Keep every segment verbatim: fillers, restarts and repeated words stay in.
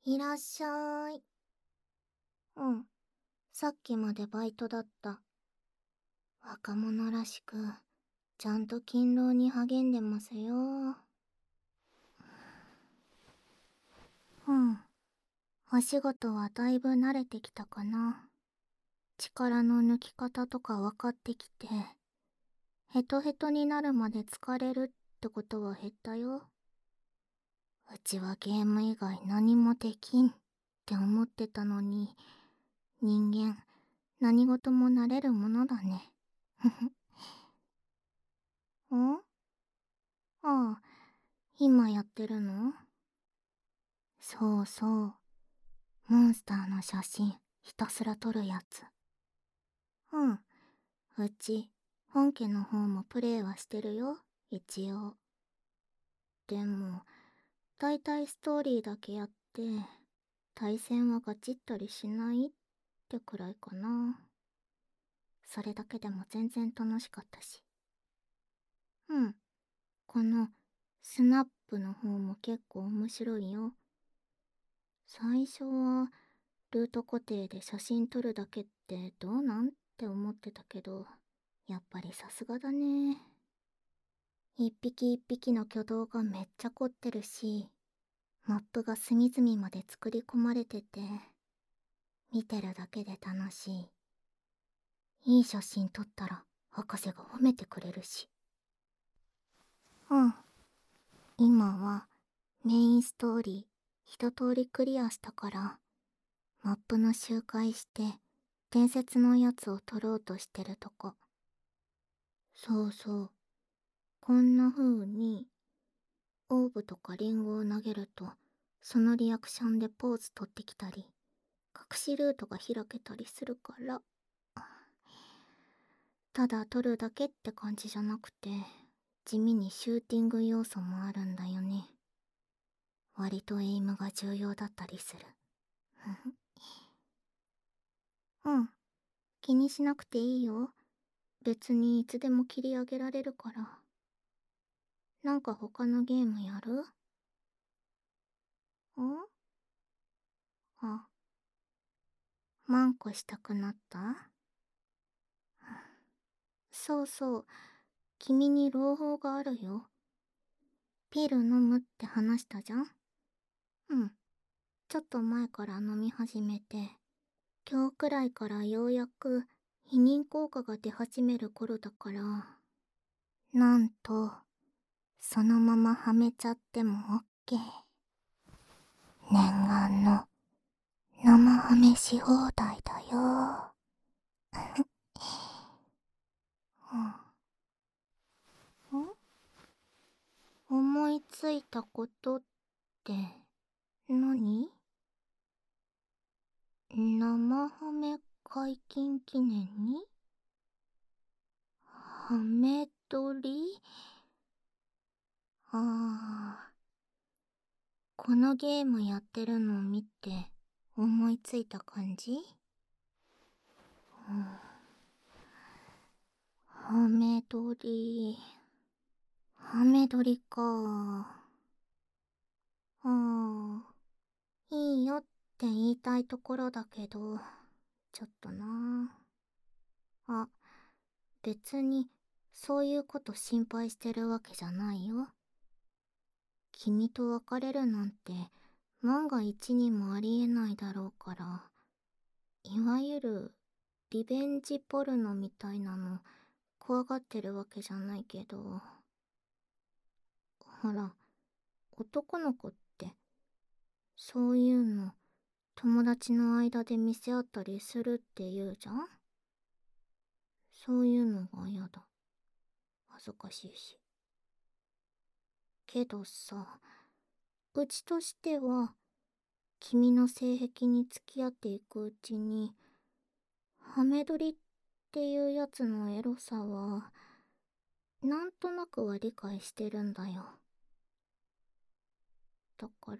いらっしゃい。うん。さっきまでバイトだった。若者らしく、ちゃんと勤労に励んでますよ。うん。お仕事はだいぶ慣れてきたかな。力の抜き方とか分かってきて、ヘトヘトになるまで疲れるってことは減ったよ。うちはゲーム以外何もできんって思ってたのに、人間、何事も慣れるものだね。ふふ。んああ、今やってるの？そうそう。モンスターの写真ひたすら撮るやつ。うん。うち、本家の方もプレイはしてるよ、一応。でも、だいたいストーリーだけやって、対戦はガチったりしないってくらいかな。それだけでも全然楽しかったし。うん。この、スナップの方も結構面白いよ。最初は、ルート固定で写真撮るだけってどうなんって思ってたけど、やっぱりさすがだね。一匹一匹の挙動がめっちゃ凝ってるし、マップが隅々まで作り込まれてて、見てるだけで楽しい。いい写真撮ったら博士が褒めてくれるし。うん。今はメインストーリー一通りクリアしたから、マップの周回して伝説のやつを撮ろうとしてるとこ。そうそう。こんな風に、オーブとかリンゴを投げると、そのリアクションでポーズ取ってきたり、隠しルートが開けたりするから、ただ撮るだけって感じじゃなくて、地味にシューティング要素もあるんだよね。割とエイムが重要だったりする。うん、気にしなくていいよ。別にいつでも切り上げられるから。なんか他のゲームやる？ん？あ、マンコしたくなった？そうそう、君に朗報があるよ。ピル飲むって話したじゃん？うん。ちょっと前から飲み始めて、今日くらいからようやく避妊効果が出始める頃だから、なんと、そのままはめちゃってもオッケー。念願の生はめし放題だよ。うん、思いついたことって何？生ハメ解禁記念にハメ撮り？ああ、このゲームやってるのを見て思いついた感じ？うん、ハメ撮り、ハメ撮りか。ああ、いいよって言いたいところだけど、ちょっとな。あ、別にそういうこと心配してるわけじゃないよ。君と別れるなんて万が一にもありえないだろうから、いわゆるリベンジポルノみたいなの怖がってるわけじゃないけど、ほら、男の子ってそういうの友達の間で見せ合ったりするって言うじゃん？そういうのが嫌だ。恥ずかしいし。けどさ、うちとしては君の性癖に付き合っていくうちに、ハメ撮りっていうやつのエロさはなんとなくは理解してるんだよ。だから、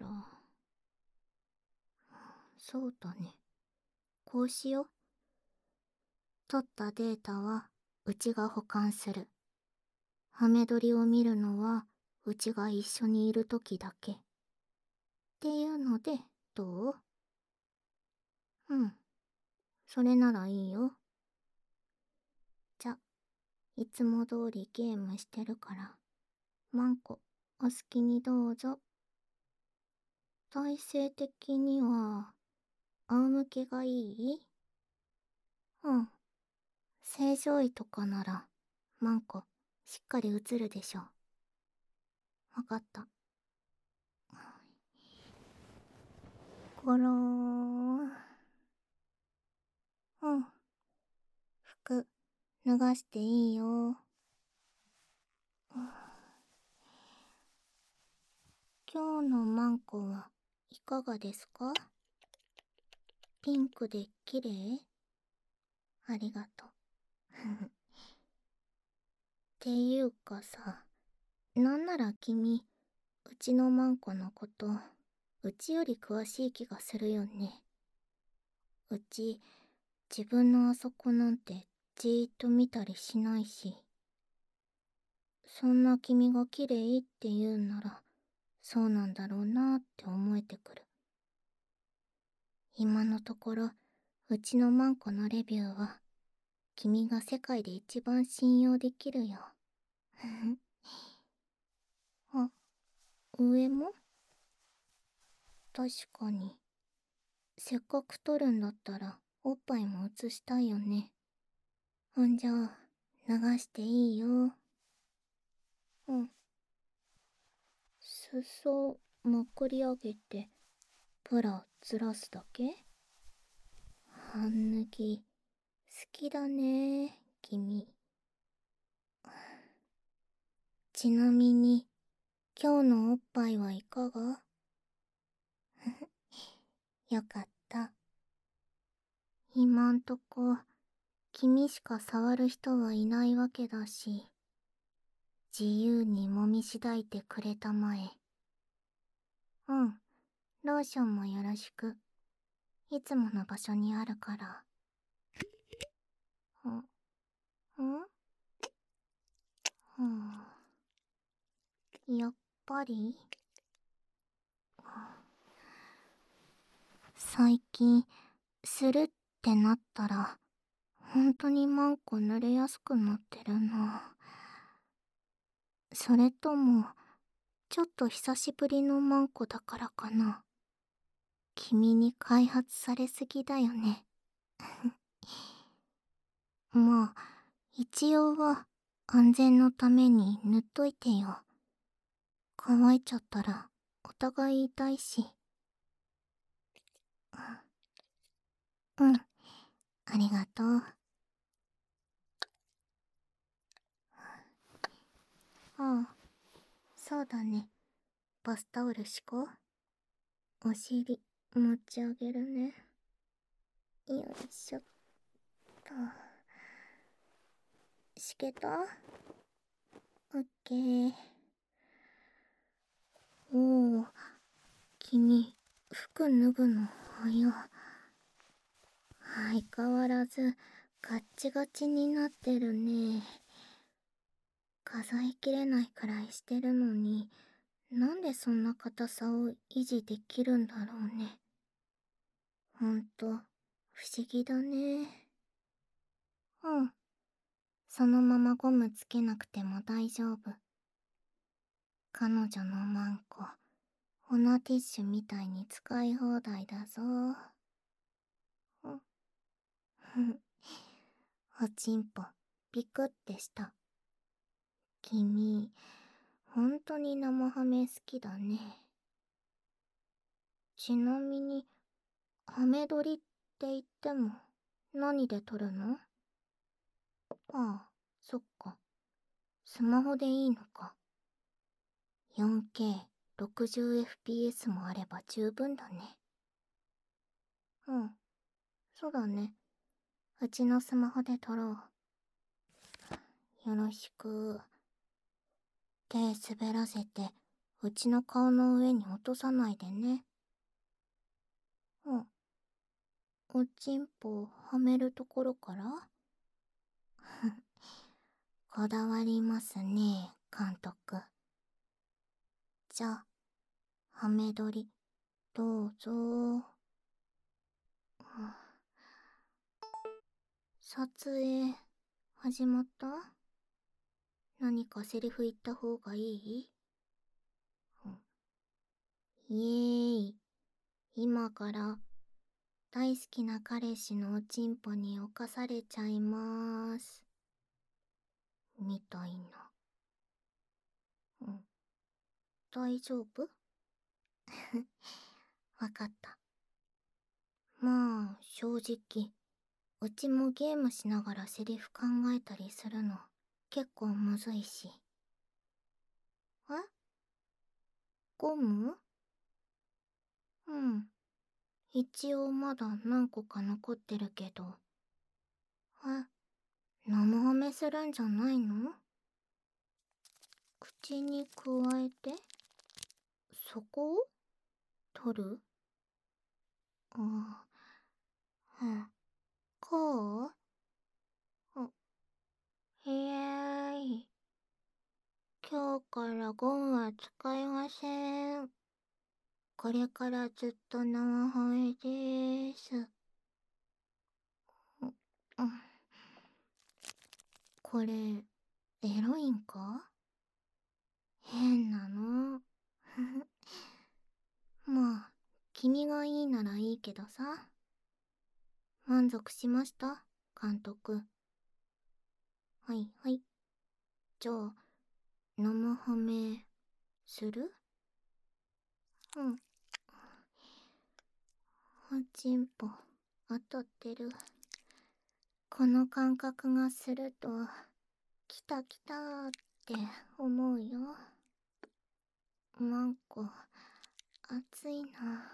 そうだね。こうしよう。取ったデータはうちが保管する。ハメ撮りを見るのはうちが一緒にいる時だけ。っていうのでどう？うん。それならいいよ。じゃ、いつも通りゲームしてるから、マンコ、お好きにどうぞ。体勢的には、仰向けがいい？うん。正常位とかなら、マンコ、しっかり映るでしょ。わかった。ゴローン。うん。服、脱がしていいよ。今日のマンコはいかがですか？ピンクで綺麗？ありがとう。っていうかさ、なんなら君、うちのマンコのこと、うちより詳しい気がするよね。うち、自分のあそこなんてじーっと見たりしないし。そんな君が綺麗って言うんなら、そうなんだろうなって思えてくる。今のところ、うちのマンコのレビューは、君が世界で一番信用できるよ。あ、上も？確かに。せっかく撮るんだったら、おっぱいも映したいよね。ほんじゃあ、流していいよ。うん。裾、まくり上げて、ブラ、ずらすだけ？半脱ぎ、好きだね、君。ちなみに、今日のおっぱいはいかが？よかった。今んとこ、君しか触る人はいないわけだし、自由に揉みしだいてくれたまえ。うん、ローションもよろしく。いつもの場所にあるから。ん？ん？はあ、やっぱり？最近、するってなったら、ほんとにマンコ濡れやすくなってるな。それとも、ちょっと久しぶりのマンコだからかな。君に開発されすぎだよね。まあ、一応は安全のために塗っといてよ。乾いちゃったらお互い痛いし。うん、ありがとう。ああ、そうだね。バスタオル敷こう。お尻持ち上げるね。よいしょっと。敷けた？オッケー。おお、君、服脱ぐの早。相変わらずガッチガチになってるね。数えきれないくらいしてるのに、なんでそんな硬さを維持できるんだろうね。ほんと、不思議だね。うん。そのままゴムつけなくても大丈夫。彼女のマンコ、オナティッシュみたいに使い放題だぞ。ふん。おちんぽ、ピクってした。君、ほんとに生ハメ好きだね。ちなみに、ハメ撮りって言っても、何で撮るの？ああ、そっか。スマホでいいのか。よんケー、ろくじゅうエフピーエス もあれば十分だね。うん、そうだね。うちのスマホで撮ろう。よろしく。手滑らせて、うちの顔の上に落とさないでね。うん。おちんぽはめるところから？こだわりますね、監督。じゃあ、はめ撮り、 どうぞ。撮影始まった？何かセリフ言った方がいい？イエーイ。今から大好きな彼氏のおちんぽに侵されちゃいまーす。みたいな。うん。大丈夫？わかった。まあ、正直、うちもゲームしながらセリフ考えたりするの結構むずいし。え？ゴム？うん。一応まだ何個か残ってるけど。え、生ハメするんじゃないの？口に加えてそこを取る？ああ、うん。こう？あ、いえーい。今日からゴムは使いません。これからずっと生ハメでーす。うん、これ、エロいんか？変なの。まあ、君がいいならいいけどさ。満足しました、監督。はいはい。じゃあ、生ハメ、する？うん。おちんぽ、当たってる。この感覚がすると、来た来たーって思うよ。なんか、暑いな。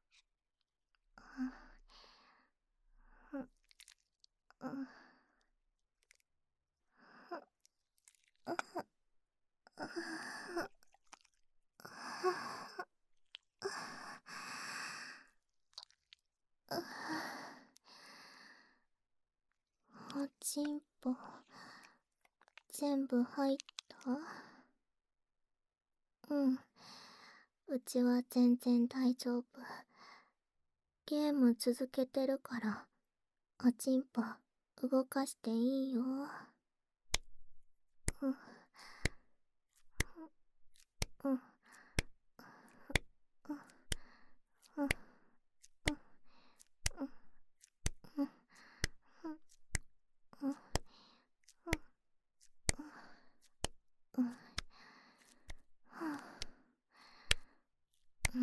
う、う、おちんぽ、全部入った？うん。うちは全然大丈夫。ゲーム続けてるから、おちんぽ、動かしていいよ。うん。うん。うん。うん。うん。うん。うん。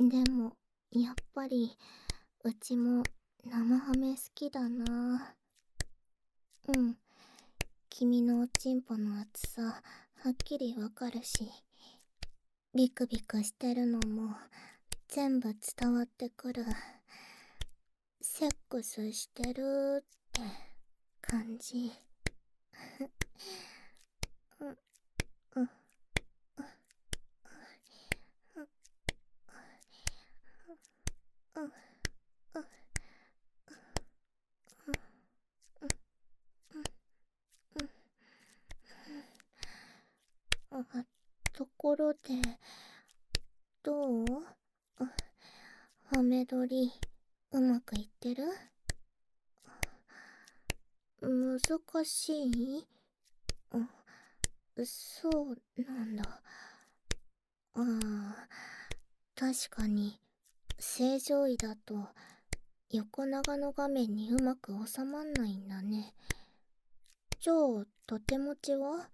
でも、やっぱり、うちも生ハメ好きだな。うん。君のおちんぽの厚さ、はっきりわかるし、ビクビクしてるのも、全部伝わってくる。セックスしてるって感じ。うん、うん、うん、うん、うん。あ、ところで、どう？ハメ撮り、うまくいってる？難しい？あ、そうなんだ。ああ、確かに、正常位だと、横長の画面にうまく収まんないんだね。じゃあ、縦持ちは？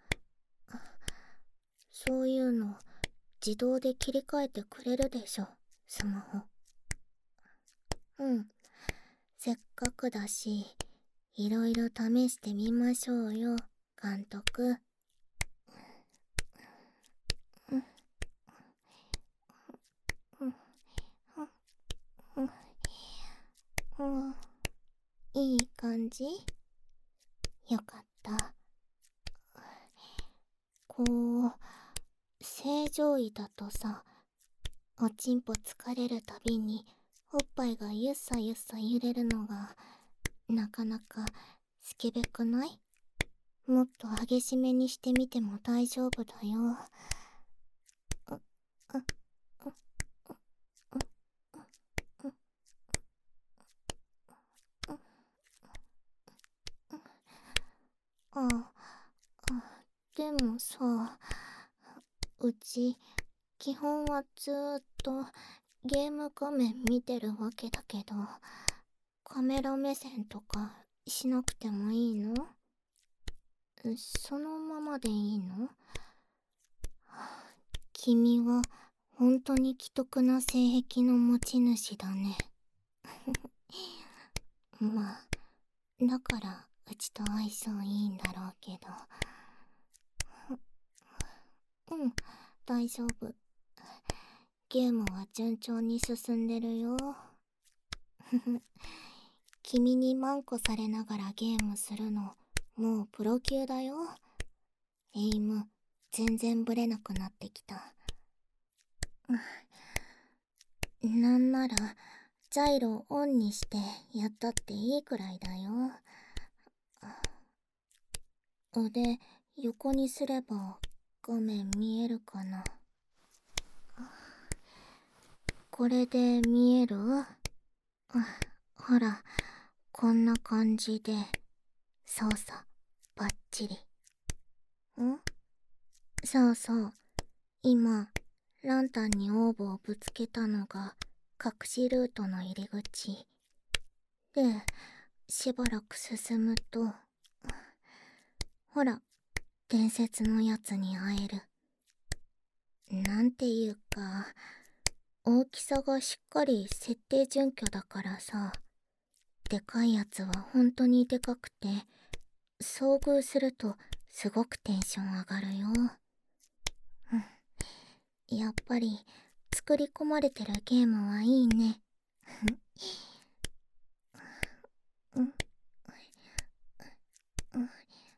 そういうの、自動で切り替えてくれるでしょ、スマホ。うん。せっかくだし、いろいろ試してみましょうよ、監督。うん、うん、うん、うん。いい感じ？よかった。こう、正常位だとさ、おちんぽ疲れるたびに、おっぱいがゆっさゆっさ揺れるのが、なかなかスケベくない？もっと激しめにしてみても大丈夫だよ。う、う、う、 さ、うち基本はずーっとゲーム画面見てるわけだけど、カメラ目線とかしなくてもいいの？そのままでいいの？君は本当に奇特な性癖の持ち主だね。まあ、だからうちと相性いいんだろうけど。うん、大丈夫。ゲームは順調に進んでるよ。君にマンコされながらゲームするの、もうプロ級だよ。エイム、全然ブレなくなってきた。なんなら、ジャイロをオンにしてやったっていいくらいだよ。腕、横にすれば画面見えるかな。これで見える？ほら、こんな感じで、そうそう、バッチリ。ん？そうそう、今、ランタンにオーブをぶつけたのが隠しルートの入り口。で、しばらく進むと、ほら、伝説のやつに会える。なんていうか、大きさがしっかり設定準拠だからさ、でかいやつは本当にでかくて、遭遇するとすごくテンション上がるよ。うん、やっぱり作り込まれてるゲームはいいね。うん、うん、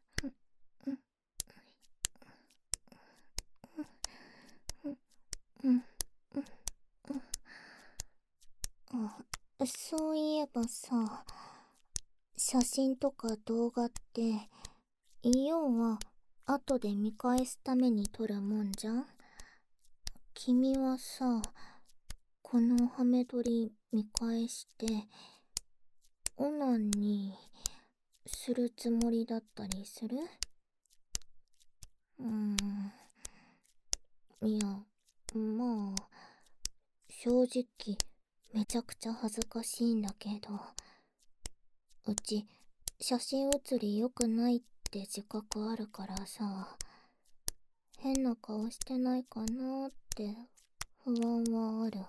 うん、うん。そういえばさ、写真とか動画って、要は後で見返すために撮るもんじゃん？君はさ、このハメ撮り見返して、オナにするつもりだったりする？うーん。いや、まあ、正直、めちゃくちゃ恥ずかしいんだけど、うち、写真写り良くないって自覚あるからさ、変な顔してないかなーって不安はある。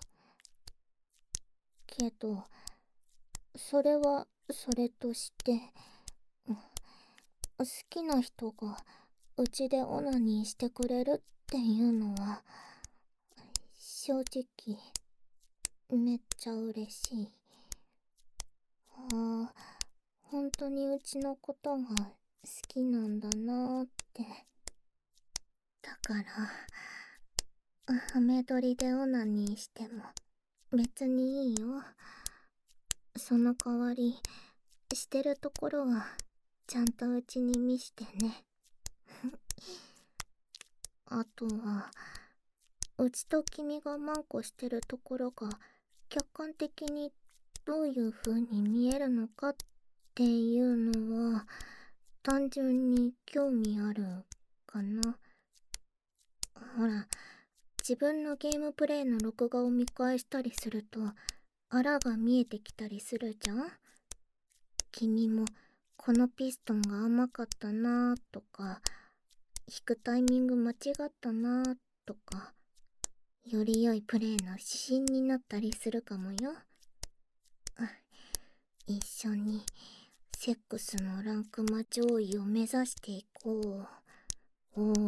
けど、それはそれとして、好きな人がうちでオナニーしてくれるっていうのは、正直、めっちゃ嬉しい。ああ、本当にうちのことが好きなんだなーって。だから、ハメ撮りでオナニーしても別にいいよ。その代わり、してるところはちゃんとうちに見してね。あとは、うちと君がマンコしてるところが客観的にどういう風に見えるのかっていうのは単純に興味あるかな。ほら、自分のゲームプレイの録画を見返したりするとあらが見えてきたりするじゃん。君もこのピストンが甘かったなーとか、引くタイミング間違ったなーとか、より良いプレイの指針になったりするかもよ。一緒にセックスのランクマ上位を目指していこう。おー。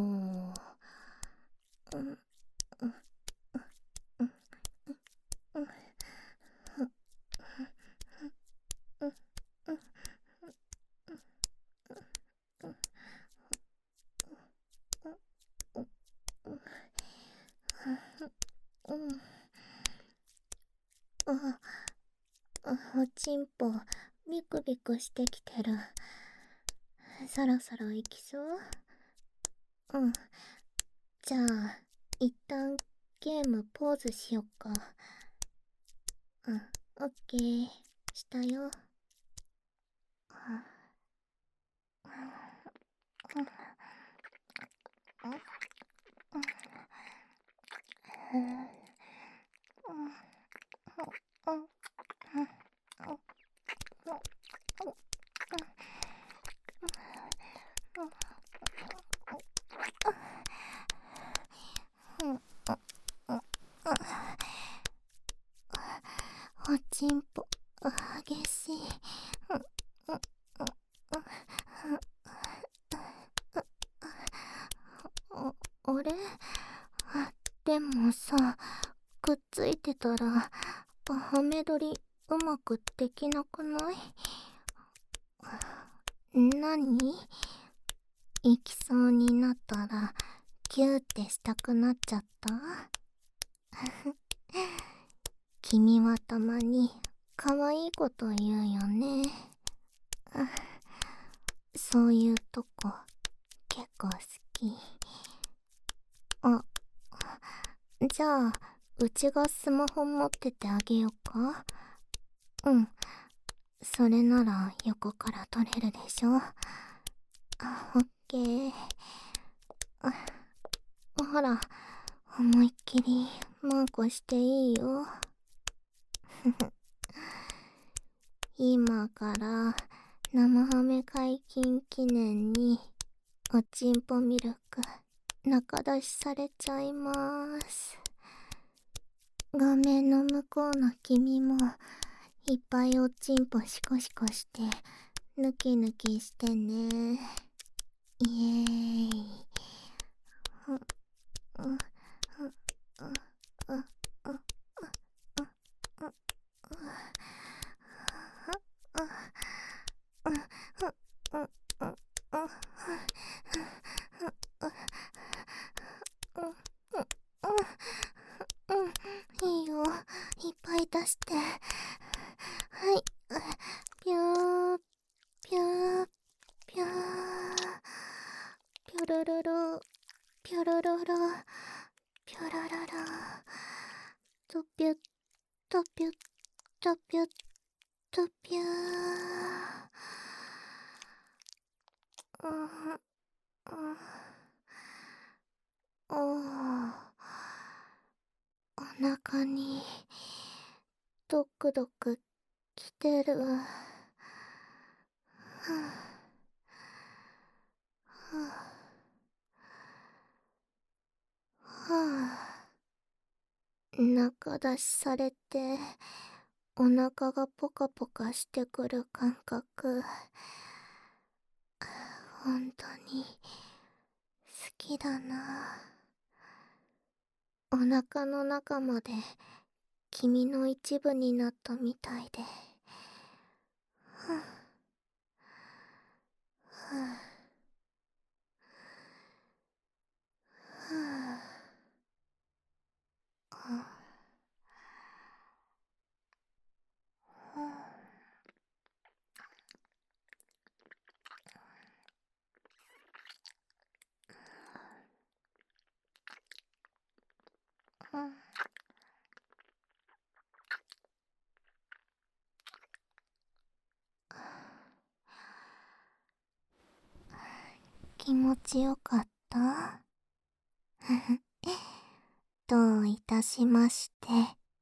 うんうんうんうんうん。あ、おちんぽビクビクしてきてる。そろそろ行きそう？うん。じゃあ、一旦ゲームポーズしよっか。うん、オッケー。したよ。 おちんぽ激しい。あ、あれでもさ、くっついてたらハメ撮りうまくできなくない？なに？行きそうになったらキューってしたくなっちゃった？君はたまに可愛いこと言うよね。そういうとこ結構好き。あ、じゃあうちがスマホ持っててあげようか？うん、それなら横から撮れるでしょ。あ、オッケー。あ、ほら、思いっきりマンコしていいよ。今から生ハメ解禁記念におちんぽミルク中出しされちゃいます。画面の向こうの君もいっぱいおちんぽシコシコしてヌキヌキしてね。イエーイ。ふっふっふっふっふっいいよ、いっぱい出して。はい、ぴゅーぴゅーぴゅーぴょろろろぴょろろろぴょろろろとぴゅっとぴゅっとぴゅっとぴゅー。うんうんおー、お腹にドクドクきてる。はぁはぁはぁ。中出しされてお腹がポカポカしてくる感覚、本当に好きだな。お腹の中まで君の一部になったみたいで。ふぅふぅふぅ気持ちよかった？どういたしまして。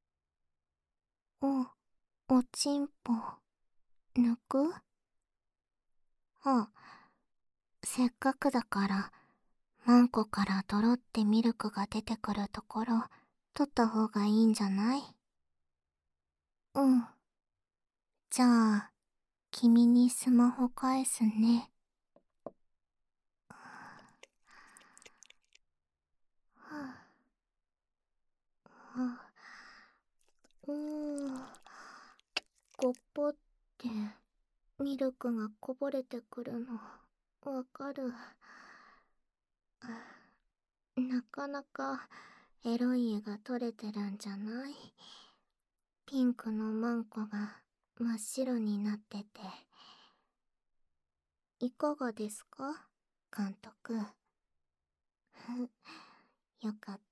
お、おちんぽ、抜く？あ、せっかくだから、マンコからドロってミルクが出てくるところ、取った方がいいんじゃない？うん。じゃあ、君にスマホ返すね。はぁ、はぁ、うーん。ごっぽってミルクがこぼれてくるのわかる。なかなかエロい絵が撮れてるんじゃない？ピンクのマンコが真っ白になってて。いかがですか、監督？よかった。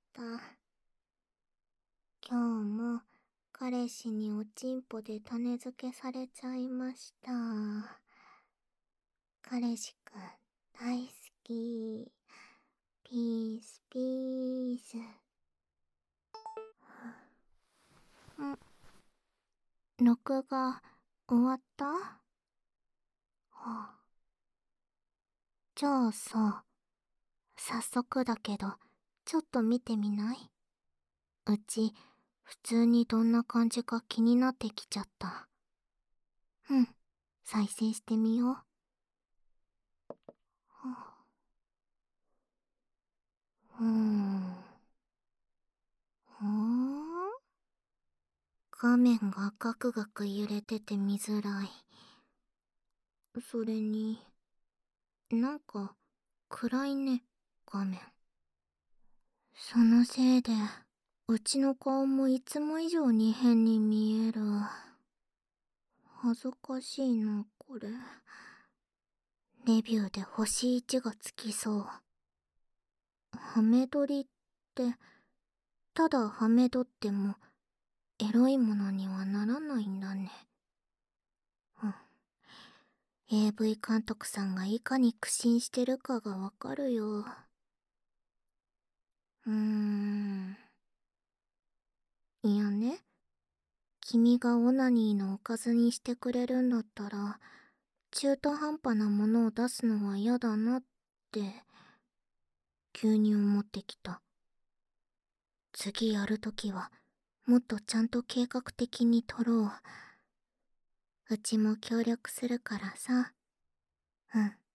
今日も彼氏におちんぽで種付けされちゃいました。彼氏くん大好き。 ピースピース。ん、録画終わった？はあ、じゃあさ、早速だけど、ちょっと見てみない？うち、普通にどんな感じか気になってきちゃった。うん、再生してみよう。はあ、うーん。ほーん？画面がガクガク揺れてて見づらい。それに、なんか、暗いね、画面。そのせいで、うちの顔もいつも以上に変に見える。恥ずかしいな、これ。レビューで星いちがつきそう。ハメ撮りって、ただハメ撮っても、エロいものにはならないんだね。うん。エーブイ 監督さんがいかに苦心してるかがわかるよ。うーん。いやね、君がオナニーのおかずにしてくれるんだったら、中途半端なものを出すのは嫌だなって、急に思ってきた。次やるときは、もっとちゃんと計画的に撮ろう。うちも協力するからさ。うん。